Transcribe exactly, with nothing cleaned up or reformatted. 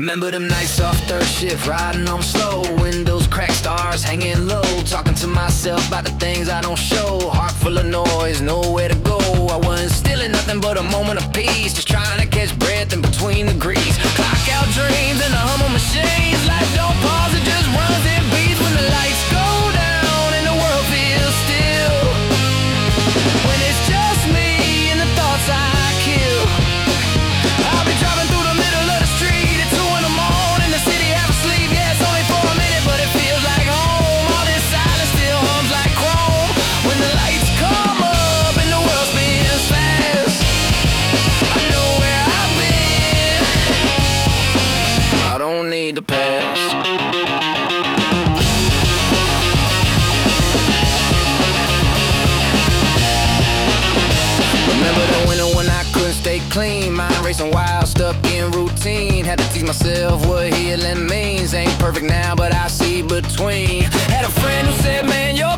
Remember them nights off third shift, riding on slow, windows cracked, stars hanging low, talking to myself about the things I don't show. Heart full of noise, nowhere to go. I wasn't stealing nothing but a moment of peace, just trying to catch breath in between the grease. Clock out dreams and the hum of machines. Life don't pause, it just runs and beats. When the lights go down and the world feels still, when it's just me and the thoughts I kill, I'll be driving through the middle of the street at two in the morning. The city half asleep, yeah, it's only for a minute, but it feels like home. All this silence still hums like chrome. When the lights come up and the world spins fast, I know where I've been, I don't need the past. Remember the winter when I couldn't stay clean, mind racing wild, stuck in routine. Had to teach myself what healing means. Ain't perfect now, but I see between. Had a friend who said, man, you're